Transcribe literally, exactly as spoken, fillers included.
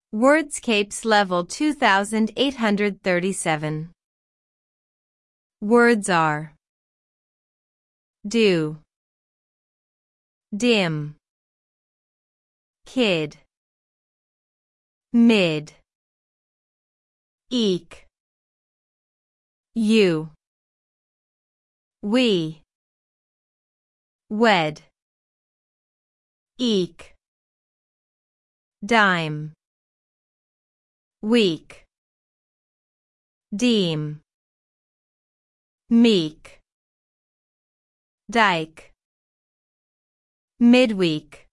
Wordscapes level two thousand eight hundred thirty-seven. Words are do, dim, kid, mid, eek, you, we, wed, eek, dime, week, deem, meek, dike, midweek.